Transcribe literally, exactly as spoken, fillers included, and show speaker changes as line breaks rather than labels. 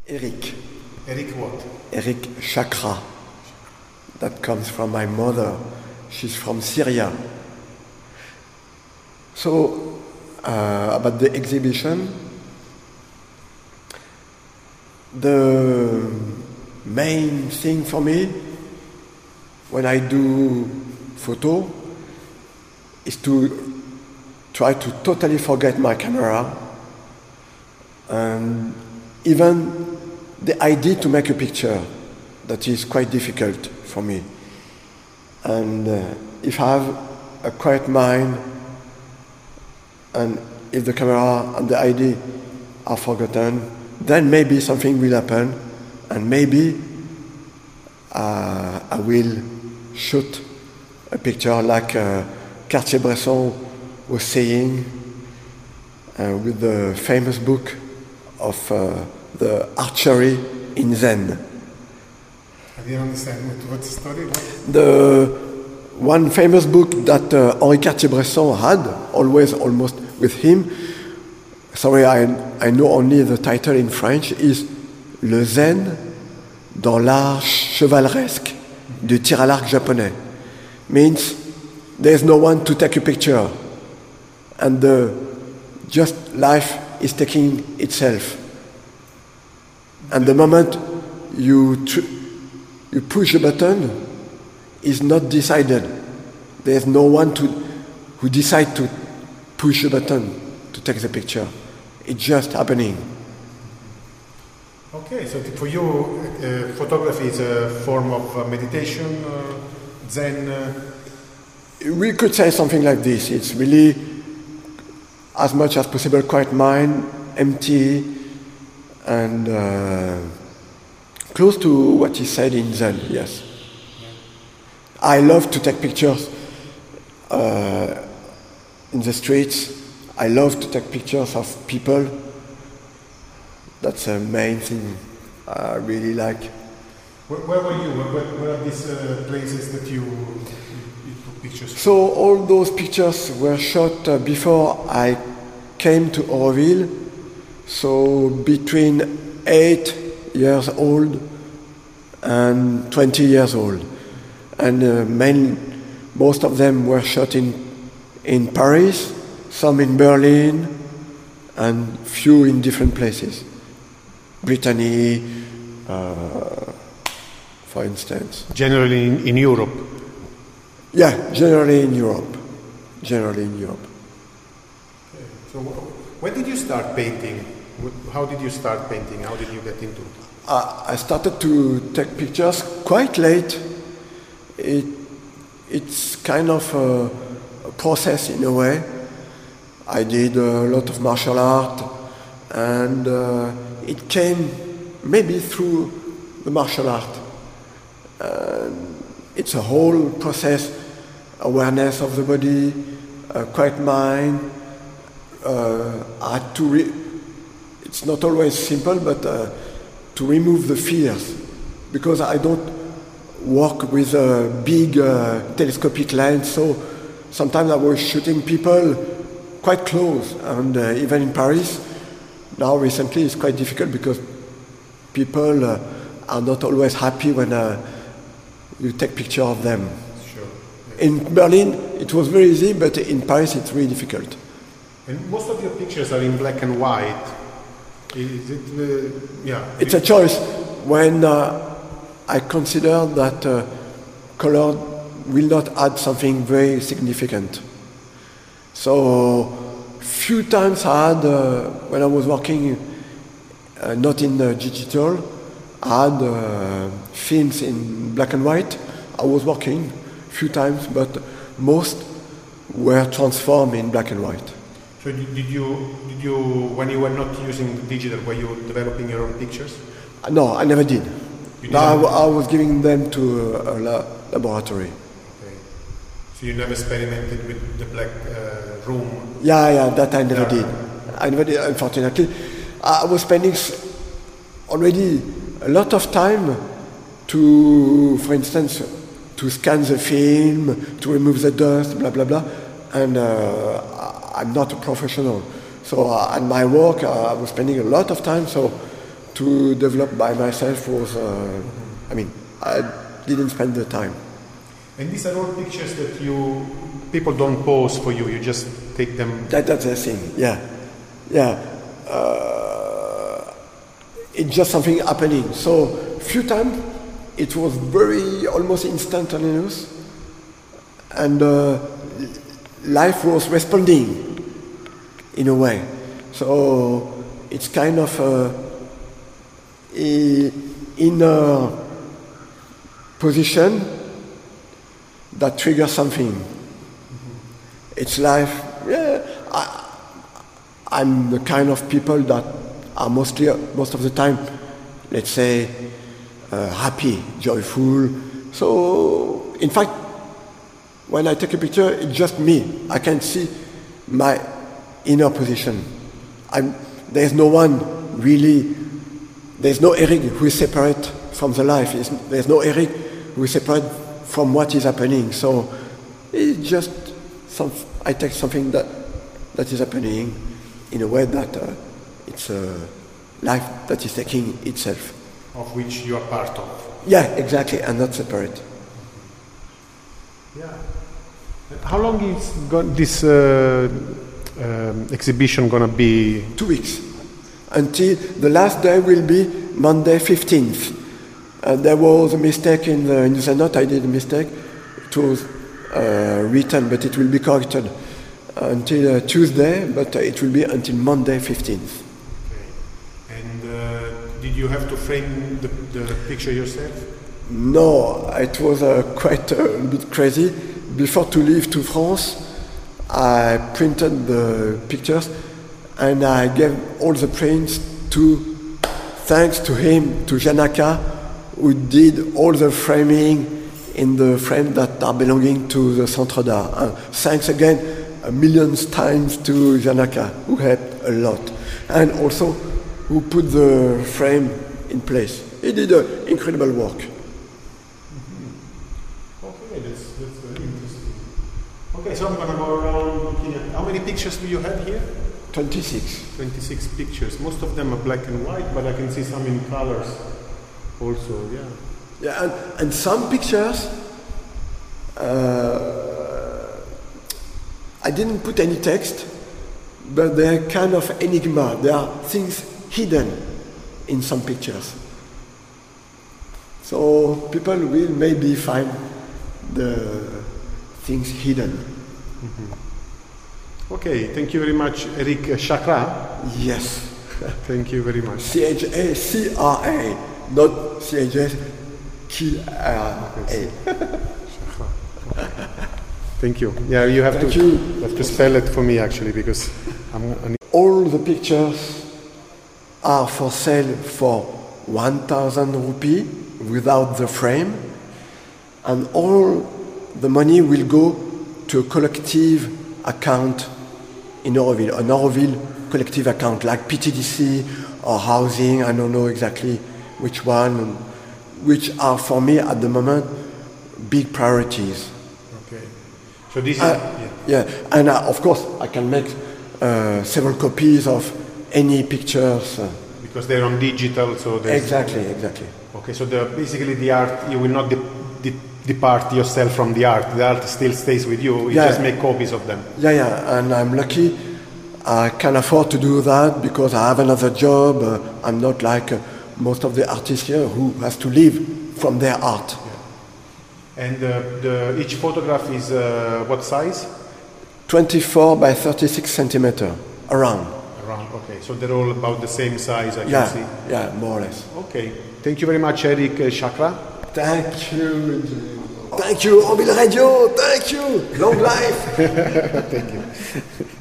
Eric.
Eric what?
Eric Chakra. That comes from my mother. She's from Syria. So, uh, about the exhibition, the main thing for me when I do photo is to try to totally forget my camera and even the idea to make a picture. That is quite difficult for me. And uh, if I have a quiet mind and if the camera and the idea are forgotten, then maybe something will happen and maybe uh, I will shoot a picture like uh, Cartier-Bresson was saying uh, with the famous book of uh, the archery in Zen.
I didn't understand what, what's the story. What?
The one famous book that uh, Henri Cartier-Bresson had, always almost with him, sorry, I, I know only the title in French, is Le Zen dans l'art chevaleresque du tir à l'arc japonais. Means there's no one to take a picture and the just life is taking itself. And the moment you tr- you push a button, is not decided. There's no one to who decide to push a button to take the picture. It's just happening.
Okay, so for you, uh, photography is a form of uh, meditation, uh, Zen. Uh...
We could say something like this. It's really, as much as possible, quiet mind, empty, and uh, close to what he said in Zen, yes. Yeah. I love to take pictures uh, in the streets. I love to take pictures of people. That's the main thing I really like.
Where, where were you? Where, where are these uh, places that you, you took pictures?
So all those pictures were shot uh, before I came to Auroville. So between eight years old and twenty years old. And uh, main, most of them were shot in, in Paris, some in Berlin, and few in different places. Brittany, uh, for instance.
Generally in, in Europe?
Yeah, generally in Europe. Generally in Europe.
Okay. So when did you start painting? How did you start painting? How did you get into it?
Uh, I started to take pictures quite late. It, it's kind of a, a process in a way. I did a lot of martial art, and uh, it came maybe through the martial art. Uh, it's a whole process, awareness of the body, a quiet mind. Uh, I had to re- it's not always simple, but uh, to remove the fears, because I don't work with a big uh, telescopic lens, so sometimes I was shooting people quite close, and uh, even in Paris, now recently it's quite difficult because people uh, are not always happy when uh, you take picture of them.
Sure.
In Berlin it was very easy, but in Paris it's really difficult.
And most of your pictures are in black and white. Is it, uh, yeah.
It's a choice. When uh, I consider that uh, color will not add something very significant. So, few times I had, uh, when I was working uh, not in uh, digital, I had uh, films in black and white. I was working few times, but most were transformed in black and white.
So did you, did you, when you were not using digital, were you developing your own pictures?
No, I never did.
You
no, I, w- I was giving them to a, a la- laboratory.
Okay. So you never experimented with the black uh, room?
Yeah, yeah, that I never
yeah.
did. I never did, unfortunately. I was spending already a lot of time to, for instance, to scan the film, to remove the dust, blah, blah, blah. And uh, I'm not a professional. So uh, at my work, uh, I was spending a lot of time. So to develop by myself was, uh, I mean, I didn't spend the time.
And these are all pictures that you, people don't pose for you, you just take them?
That, that's the thing, yeah. Yeah. Uh, it's just something happening. So, few times, it was very, almost instantaneous. And uh, life was responding, in a way. So, it's kind of uh, in a position that triggers something. Mm-hmm. It's life. Yeah, I, I'm the kind of people that are mostly, most of the time, let's say, uh, happy, joyful. So, in fact, when I take a picture, it's just me. I can see my inner position. I'm, there's no one really, there's no Eric who is separate from the life. It's, there's no Eric who is separate from what is happening. So it's just some, I take something that that is happening in a way that uh, it's a life that is taking itself.
Of which you are part of.
Yeah, exactly, and not separate.
Yeah. How long is go- this uh, um, exhibition going to be?
Two weeks. Until the last day will be Monday fifteenth. Uh, there was a mistake in the news note. I did a mistake. It was uh, written, but it will be corrected until uh, Tuesday, but uh, it will be until Monday fifteenth.
Okay. And uh, did you have to frame the, the picture yourself?
No, it was uh, quite uh, a bit crazy. Before to leave to France, I printed the pictures and I gave all the prints to, thanks to him, to Janaka, who did all the framing in the frame that are belonging to the Centre d'Art. Uh, thanks again a million times to Janaka, who helped a lot. And also who put the frame in place. He did uh, incredible work.
Mm-hmm. Okay, that's, that's very interesting. Okay, so I'm going to go around looking at, how many pictures do you have here?
twenty-six.
twenty-six pictures. Most of them are black and white, but I can see some in colors also, yeah.
Yeah, and, and some pictures, uh, I didn't put any text, but they're kind of enigma. There are things hidden in some pictures. So people will maybe find the things hidden.
Mm-hmm. Okay, thank you very much, Eric Chakra.
Yes.
Thank you very much.
C H A C R A, not C H A K R A.
Thank you. Yeah, you have
Thank
to
you.
you have to spell it for me actually because I'm. I'm
All the pictures are for sale for one thousand rupee without the frame, and all the money will go to a collective account in Auroville, an Auroville collective account like P T D C or housing, I don't know exactly which one, which are for me at the moment big priorities.
Okay. So this is...
Uh,
yeah.
yeah, and uh, of course I can make uh, several copies of any pictures. Uh,
because they're on digital, so...
Exactly, exactly.
Okay, so the, basically the art, you will not de- de- depart yourself from the art. The art still stays with you, you
yeah.
just make copies of them.
Yeah, yeah, and I'm lucky I can afford to do that because I have another job. Uh, I'm not like uh, most of the artists here who has to live from their art.
Yeah. And uh, the, each photograph is uh, what size?
twenty-four by thirty-six centimeter, around.
Around, okay. So they're all about the same size, I
yeah,
can see.
Yeah, more or less.
Okay. Thank you very much, Eric Chakra.
Thank you. Thank you, Auroville Radio. Thank you. Long life.
Thank you.